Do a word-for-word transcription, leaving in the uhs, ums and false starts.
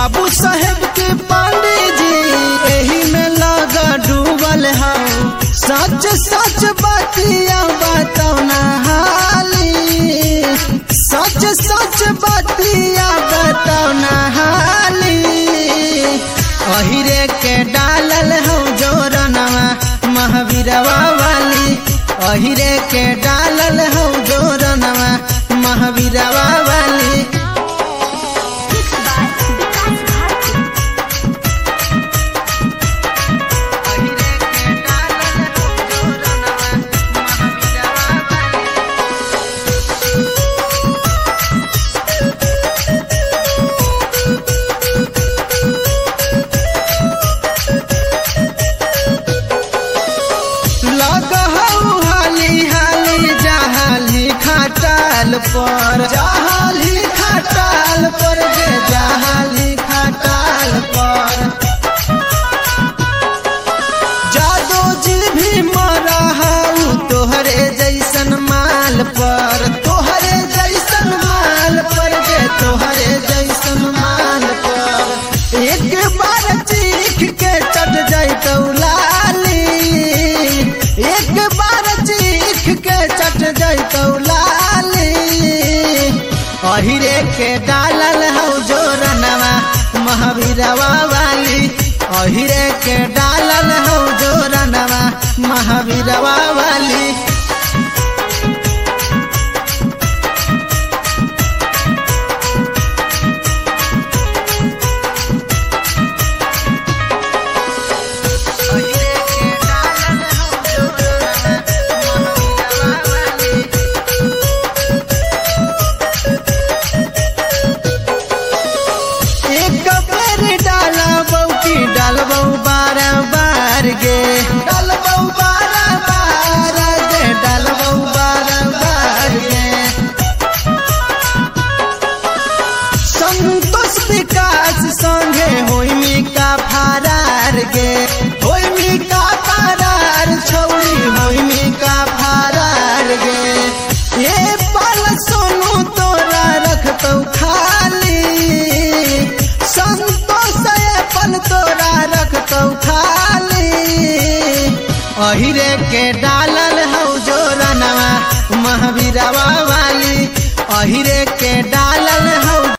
बाबू साहेब के पांडे जी एही में लगा डूबल है। सच सच बतिया बताओ ना हाली, सच सच बतिया बताओ ना हाली। अहिरे के डालल हो जोरनवा महावीरवा वाली, अहिरे के डालल हो जोरनवा महावीरवा वाली। पर जहाली खटाल पर गे जहाली खटाल पर जादो जी भी मरा हूँ तोहरे जैसन माल पर, तोहरे जैसन माल पर गे तोहरे जैसन माल पर। एक बार चीख के चट जाई तो लाली, एक बार चीख के चट जाई तो लाली। अहिरे के डालल हो जोरनवा महावीरवा वाली, अहिरे के डालल हो जोरनवा महावीरवा वाली। डालबौ बार बार गे डालबौ बार बार गे डालबौ बार बार गे। संतोष विकास संगे होइमी का फरार गे, होइमी का फरार छौरी होइमी का फरार गे। ये पल सोनू तोरा रखतौ खाली, संतोष ये पल तोरा रखतौ खाली। अहिरे के डा